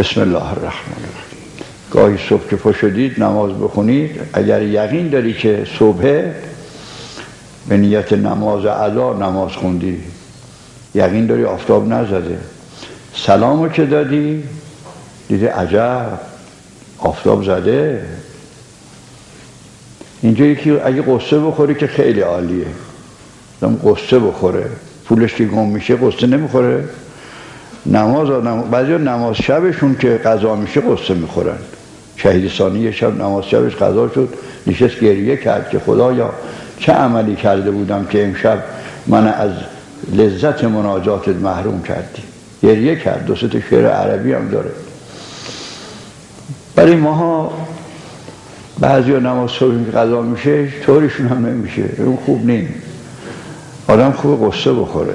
بسم الله الرحمن الرحیم. گاهی صبح که پا شدید نماز بخونید، اگر یقین داری که صبحه به نیت نماز ادا نماز خوندی، یقین داری آفتاب نزده، سلامو که دادی دیدی عجب آفتاب زده. اینجا یکی اگه قصه بخوری که خیلی عالیه، قصه بخوره پولش که گم میشه قصه نمیخوره. بعضی نماز شبشون که قضا میشه قصه میخورن. شهید ثانی شب نماز شبش قضا شد، نشست گریه کرد که خدایا چه عملی کرده بودم که امشب من از لذت مناجاتت محروم کردی. گریه کرد. دو سه تا شعر عربی هم داره. برای ماها بعضی نماز صبح که قضا میشه طوریشون هم نمیشه، اون خوب نیست. آدم خوب قصه بخوره،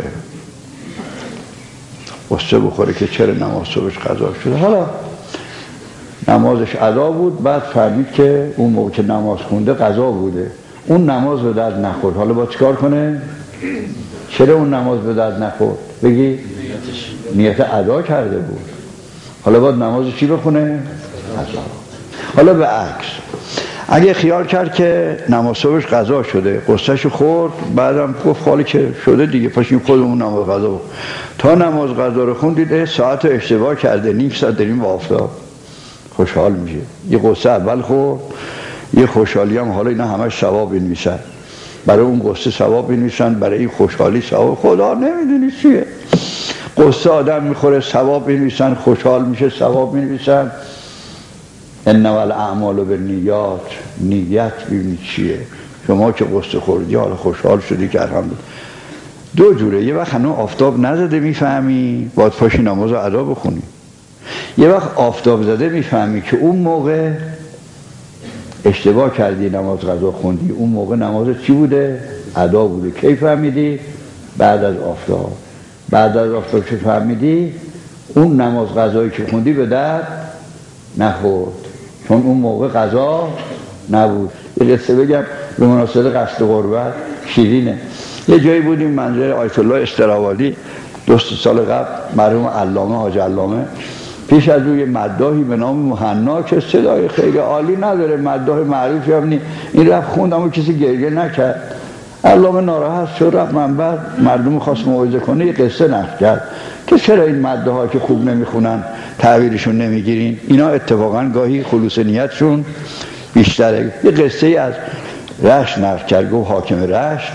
قصه بخوره که چرا نماز صبحش قضا شده. حالا نمازش ادا بود، بعد فهمید که اون موقع که نماز خونده قضا بوده، اون نماز به درد نخورد. حالا با چیکار کنه؟ چرا اون نماز به درد نخورد؟ بگی نیت ادا کرده بود. حالا باید نماز چی بخونه؟ قضا. حالا به عکس، اگه خیال کرد که نماز صبحش قضا شده، قصهشو خورد، بعدم گفت خالی که شده دیگه پاشیم خودمون نماز قضا بود. تا نماز قضا رو خوندید ساعت اشتباه کرده، نیم ساعت داریم با آفتاب. خوشحال میشه. یه قصه اول خورد، یه خوشحالی هم. حالا اینا همش ثواب بنویسن، برای اون قصه ثواب بنویسن، برای این خوشحالی ثواب. خدا نمیدونی چیه. قصه آدم میخوره ثواب بنویسن، خوشحال میشه ثواب بنویسن. انما الاعمال بالنیات، نیت ببینید چیه. شما که قصه خوردی حالا خوشحال شدی که الحمدلله. دو جوره، یه وقت هنوز آفتاب نزده میفهمی باید پاشی نماز رو ادا بخونی، یه وقت آفتاب زده میفهمی که اون موقع اشتباه کردی نماز قضا خوندی، اون موقع نماز چی بوده؟ ادا بوده. کی فهمیدی؟ بعد از آفتاب. بعد از آفتاب که فهمیدی اون نماز قضایی که خوندی به درد نخورد، چون اون موقع قضا نبود. یه قصه بگم به مناسبت قصد قربت، شیرینه. یه جایی بودیم منزل آیت الله استراوالی، 2 سال قبل، مرحوم علامه حاج علامه. پیش از روی مداحی به نام مهنا که صدای خیلی عالی نداره، مداح معروفی هم نیست، این رفت خوند اما کسی گریه نکرد. علامه ناراحت شد، رفت منبر، مردم خواست موعظه کنه، یه قصه نقل کرد که چرا این مداحا که خوب نمیخونن تعبیرشون نمیگیرین. اینا اتفاقا گاهی خلوص نیتشون بیشتره. یه قصه از رشت نقل کرد. گفت حاکم رشت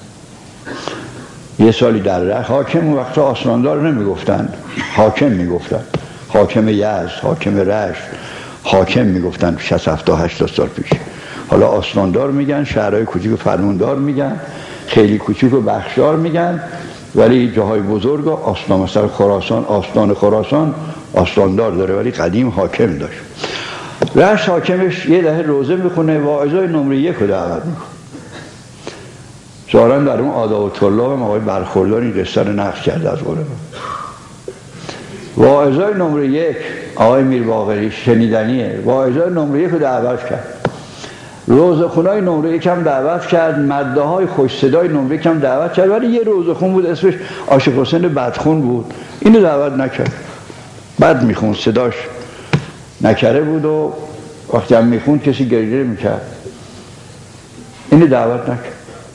یه سالی در رشت، حاکم اون وقتا آستاندار نمیگفتن، حاکم میگفتن، حاکم یزد، حاکم رشت، حاکم میگفتن 60 70 80 سال پیش. حالا آستاندار میگن، شهرهای کوچیک فرماندار میگن، خیلی کوچیک و بخشدار میگن، ولی جاهای بزرگ آستان، مثلا خراسان، آستان خراسان آستاندار داره ولی قدیم حاکم داشت. رشت حاکمش یه دهه روزه میخونه، واعظای نمره 1 رو دعوت میکنه. ظاهرا در اون آداب و طلاب هم آقای برخوردار این قصه رو نقل کرده از قول من. واعظای نمره 1 آقای میر باقری، شنیدنیه، واعظای نمره 1 رو دعوت کرد، روزخونای نمره 1 هم دعوت کرد، مداحای خوش صدای نمره 1 هم دعوت کرد، ولی یه روزخون بود اسمش عاشق حسین بدخون بود، اینو دعوت نکرد. بد میخوند، صداش نکره بود و وقتی هم میخوند کسی گریه میکرد، اینو دعوت نکرد.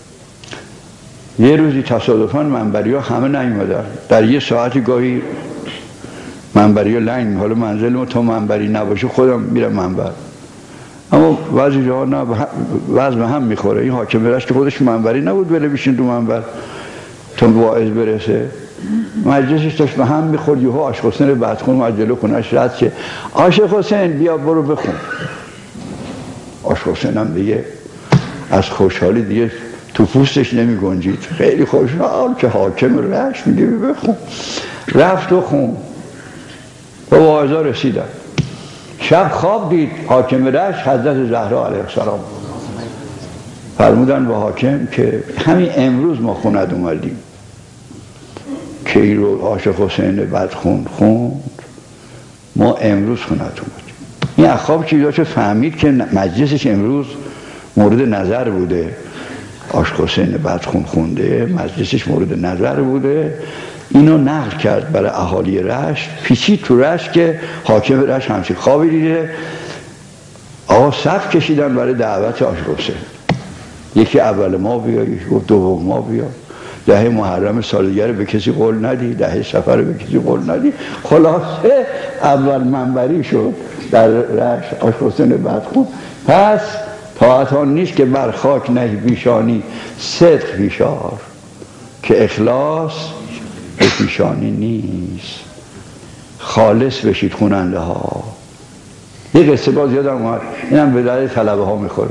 یه روزی تصادفاً منبری ها همه نیومدن، در یه ساعتی گاهی منبری ها لنگ، حالا منزل ما تا منبری نباشه خودم میرم منبر، اما بعضی جاها نه، وضع به هم میخوره. این حاکم رشت که خودش منبری نبود بله بشین تو منبر تا واعظ برسه، مجلسش داشت به هم میخورد. یهو عاشق حسین بدخون مجلو خونش رد که عاشق حسین بیا برو بخون. عاشق حسین هم دیگه از خوشحالی دیگه تو پوستش نمی گنجید، خیلی خوشحال که حاکم رشت میگه بخون. رفت و خون، به واعظا رسیدن. شب خواب دید حاکم رشت حضرت زهرا علیه السلام. فرمودن به حاکم که همین امروز ما خوند اومدیم که این رو عاشق حسین بدخون خوند، ما امروز خوند اومدیم. این اخواب چیزاشو فهمید که مجلسش امروز مورد نظر بوده، عاشق حسین بدخون خونده، مجلسش مورد نظر بوده. اینو نقل کرد برای اهالی رشت، پیچید تو رشت که حاکم رشت همچین خوابی دیده. آقا صف کشیدن برای دعوت آقا حسین، یکی اول ما بیا، یکی دوم ما بیا، دهه محرم سالگرد به کسی قول ندی، دهه سفر به کسی قول ندی. خلاصه اول منبری شد در رشت آقا حسین بدخون. پس طاعت آن نیست که بر خاک نهی پیشانی، صدق پیشار که اخلاص به پیشانی نیست. خالص بشید خوننده ها. یه قصه باز یادم اومد، اینم به درد طلبه ها میخوره.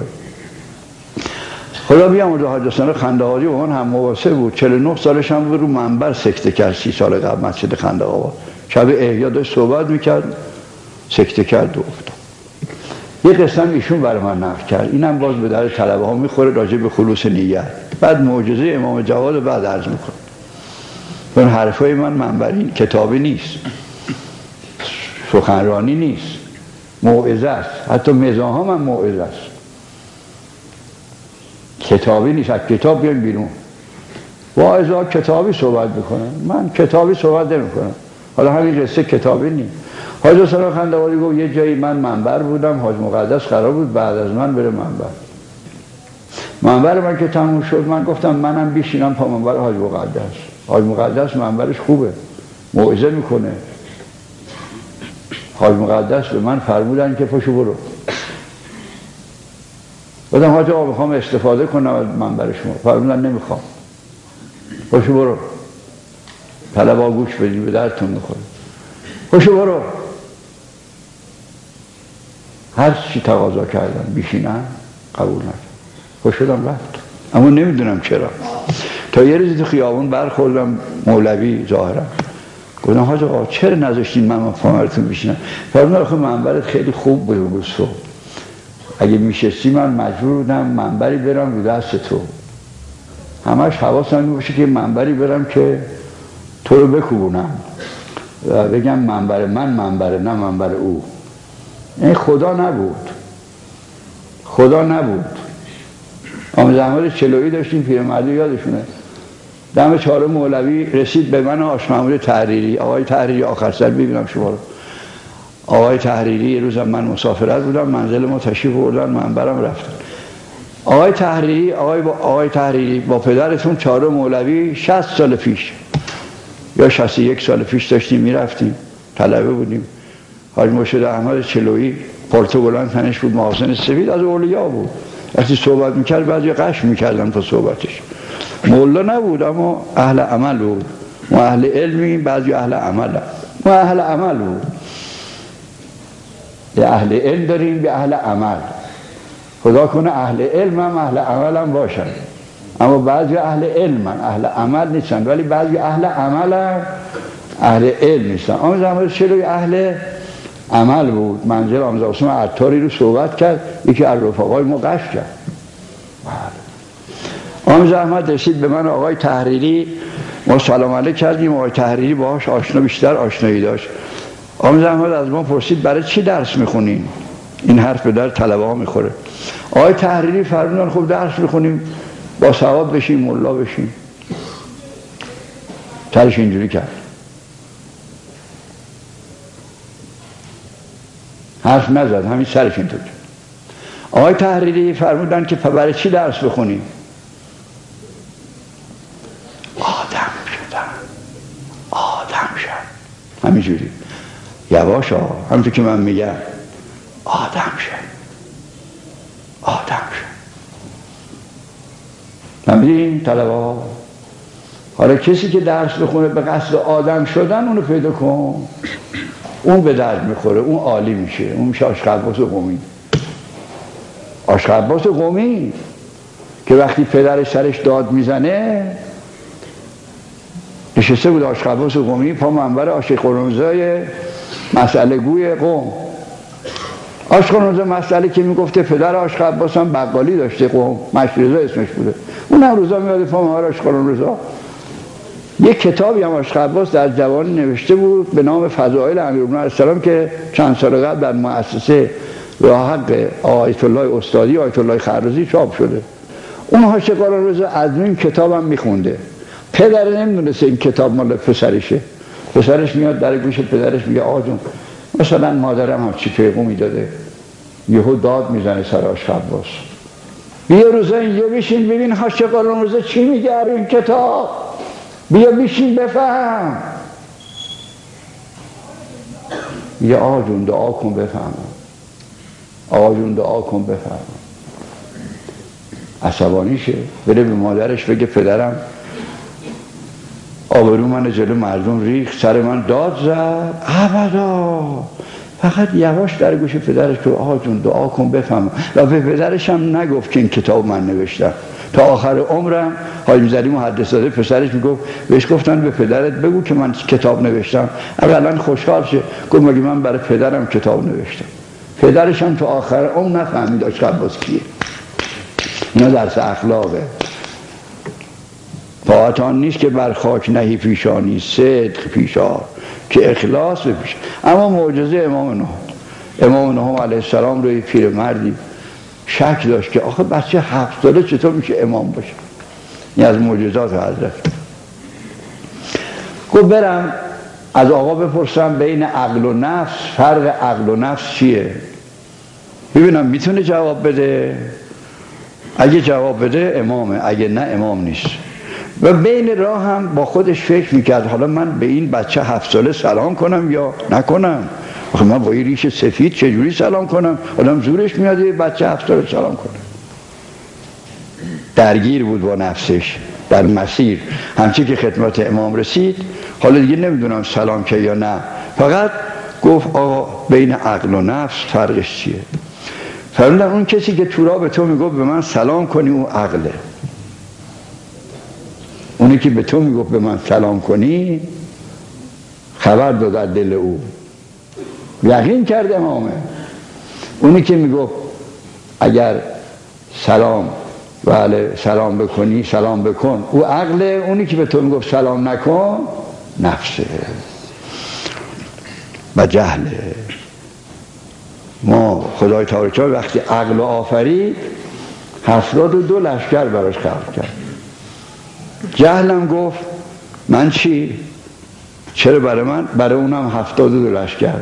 خدا بیامرزه حاج حسین خنده‌آبادی با من هم مواسه بود، 49 سالش هم بود، رو منبر سکته کرد 30 سال قبل مسجد خنده‌آباد. شب احیا داشت صحبت میکرد، سکته کرد و افتاد. یه قصه هم ایشون برای من نقل کرد، اینم باز به درد طلبه ها میخوره، راجع به خلوص نیت. بعد معجزه امام جواد بعد عرض میکنه. اون حرفای من منبری کتابی نیست، سخنرانی نیست، موعظه است. حتی مزاحم هم موعظه است، کتابی نیست. از کتاب بیایم بیرون، واعظا کتابی صحبت میکنن، من کتابی صحبت نمیکنم. حالا همین قصه کتابی نیست. حاج حسین خنده‌آبادی گفت یه جایی من منبر بودم، حاج مقدس قرار بود بعد از من بره منبر من که تموم شد، من گفتم منم بیشینم پا منبر حاج مقدس. حاج مقدس منبرش خوبه، موعظه میکنه. حاج مقدس به من فرمودن که پاشو برو. گفتم حاج آقا میخوام استفاده کنم از منبر شما. فرمودن نمیخوام، پاشو برو، طلبا گوش بدید به درتون میخوره، پاشو برو. هر چی تقاضا کردن بیشینم قبول نکرد، خوش شدم رفت. اما نمیدونم چرا. تا یه روزی تو خیابون برخوردم مولوی ظاهرا، گفتم حاج آقا چرا نذاشتین من پامرتون بشینم؟ فرمودن آخه منبرت خیلی خوب بود اون روز، اگه میشستی من مجبور بودم منبری برم رو دست تو، همش حواسم باشه که منبری برم که تو رو بکوبونم و بگم منبر من منبره، نه منبر او. این خدا نبود، خدا نبود. آمد زحمت چلویی داشتیم، پیرمردی یادشونه، دم چهارم مولوی رسید به من آش محمود تحریری. آقای تحریری آخر سر ببینم شما رو. آقای تحریری یه روزم من مسافرت بودم، منزل ما تشریف بردن، منبرم رفتن. آقای تحریری با پدرتون چهارم مولوی 60 سال پیش یا 61 سال پیش داشتیم میرفتیم، طلبه بودیم. حاج مرشد احمد چلویی پالتو بلند تنش بود، محاسن سفید، از اولیا بود. وقتی صحبت میکرد بعضی قش میکردن تو صحبتش. مولا نبود اما اهل عمل بود. ما اهل علمی، بعضی اهل عمل. ما اهل عمل بود. یه اهل علم داریم، به اهل عمل. خدا کنه اهل علم هم اهل عمل هم باشن، اما بعضی اهل علم هم اهل عمل نیستن، ولی بعضی اهل عمل هم اهل علم نیستن. آمد زمان چلوی اهل عمل بود. منزل آمد عثمان عطاری رو صحبت کرد، یکی از رفقای ما قش کرد. آمد زحمت رسید به من آقای تحریری، ما سلام علیک کردیم. آقای تحریری باهاش بیشتر آشنایی داشت. آمد زحمت از ما پرسید برای چی درس میخونین؟ این حرف به در طلبه ها میخوره. آقای تحریری فرمودن خب درس میخونیم با ثواب بشیم، ملا بشیم. سرش اینجوری کرد، حرف نزد، همین سرش اینطور کرد. آقای تحریری فرمودن که برای چی درس بخونیم؟ آدم شد. همینجوری یواش ها، همونطور که من میگم، آدم شد. نمیدین طلبه ها؟ حالا کسی که درس بخونه به قصد آدم شدن، اونو پیدا کن، اون به درد میخوره، اون عالی میشه. اون میشه عاشق عباس قمی. عاشق عباس قمی که وقتی پدرش سرش داد میزنه، نشسته بود عاشق عباس قمی پا منبر عاشق قرنزای مسئله گوی قوم. عاشق قرنزای مسئله که میگفته پدر عاشق عباس هم بقالی داشته، قوم مشرزا اسمش بوده، اون هم روزا میاده پا منبر عاشق قرنزا. یک کتابی هم عاشق عباس در جوانی نوشته بود به نام فضائل امیرالمومنین علیه السلام که چند سال قبل در مؤسسه راه حق آیت الله استادی آیت الله خرازی چاپ شده. اون عاشق قرنزا از این کتابم میخونده. پدر نمیدونسته این کتاب مال پسرشه. پسرش میاد در گوش پدرش میگه آقا جون مثلا مادرم همچی پیغومی داده، یهو داد میزنه سر آشخباس، بیا روزا اینجا بشین ببین حاشیه قرآن روزا چی میگه این کتاب، بیا بشین بفهم. یه آقا جون دعا کن بفهمم، آقا جون دعا کن بفهمم. عصبانیشه، بره به مادرش بگه پدرم آبرو من جلو مردم ریخت، سر من داد زد. ابدا، فقط یواش در گوش پدرش تو آقا جون دعا کن بفهمم. و به پدرش هم نگفت که این کتاب من نوشتم. تا آخر عمرم حاجی زری محدث زاده پسرش میگفت، بهش گفتن به پدرت بگو که من کتاب نوشتم، اولا خوشحال شه. گفت مگه من برای پدرم کتاب نوشتم؟ پدرش هم تا آخر عمر نفهمید آشخباس کیه. اینا درس اخلاقه. طاعت آن نیست که بر خاک نهی پیشانی، صدق پیشا که اخلاص بپیش. اما معجزه امام نهم علیه السلام روی پیرمردی شک داشت که آخه بچه 7 ساله چطور میشه امام باشه؟ این از معجزات حضرت. گفت برم از آقا بپرسم بین عقل و نفس، فرق عقل و نفس چیه؟ ببینم میتونه جواب بده. اگه جواب بده امامه، اگه نه امام نیست. و بین راه هم با خودش فکر میکرد حالا من به این بچه 7 ساله سلام کنم یا نکنم؟ آخه من با این ریش سفید چجوری سلام کنم؟ آدم زورش میاد یه بچه 7 ساله سلام کنه. درگیر بود با نفسش در مسیر. همچی که خدمت امام رسید حالا دیگه نمیدونم سلام که یا نه، فقط گفت آقا بین عقل و نفس فرقش چیه؟ فرمودن اون کسی که تو راه به تو میگفت به من سلام کنی اون عقله، اونی که به تو میگفت به من سلام کنی خبر داد از دل او، یقین کرد امامه. اونی که میگفت اگر سلام بله سلام بکنی سلام بکن او عقله، اونی که به تو میگفت سلام نکن نفسه و جهله. ما خدای تبارک و تعالی وقتی عقل آفرید 72 لشکر براش خلق کرد. جهلم گفت من چی؟ چرا برای من؟ برای اونم 72 لشکر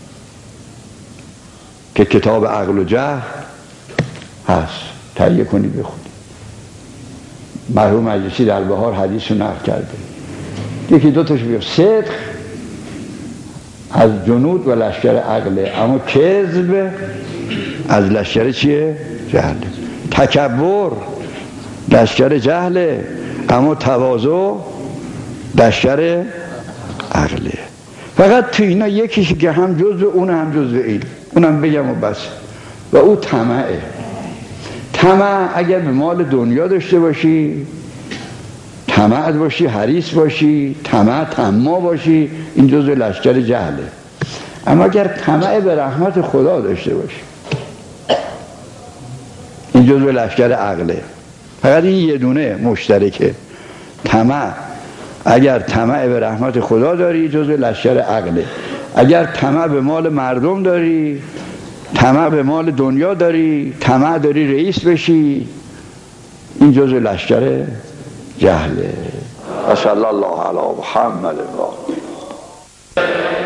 که کتاب عقل و جهل هست، تهیه کنی بخونی. مرحوم مجلسی در بهار حدیث رو نقل کرده، یکی دو تاش بیاد. صدق از جنود و لشکر عقله، اما کذب از لشکر چیه؟ جهله. تکبر لشکر جهله، اما تواضع لشکر عقله. فقط تو اینا یکیشی که هم جزء اون هم جزء این، اونم بگم و بس، و او طمعه. طمع اگر به مال دنیا داشته باشی، طمع باشی، حریص باشی، طماع باشی، این جزء لشکر جهله. اما اگر طمع به رحمت خدا داشته باشی، این جزء لشکر عقله. فقط این یه دونه مشترکه، طمع. اگر طمع به رحمت خدا داری جزء لشکر عقله. اگر طمع به مال مردم داری، طمع به مال دنیا داری، طمع داری رئیس بشی، این جزء لشکر جهله. و صلی الله علی محمد.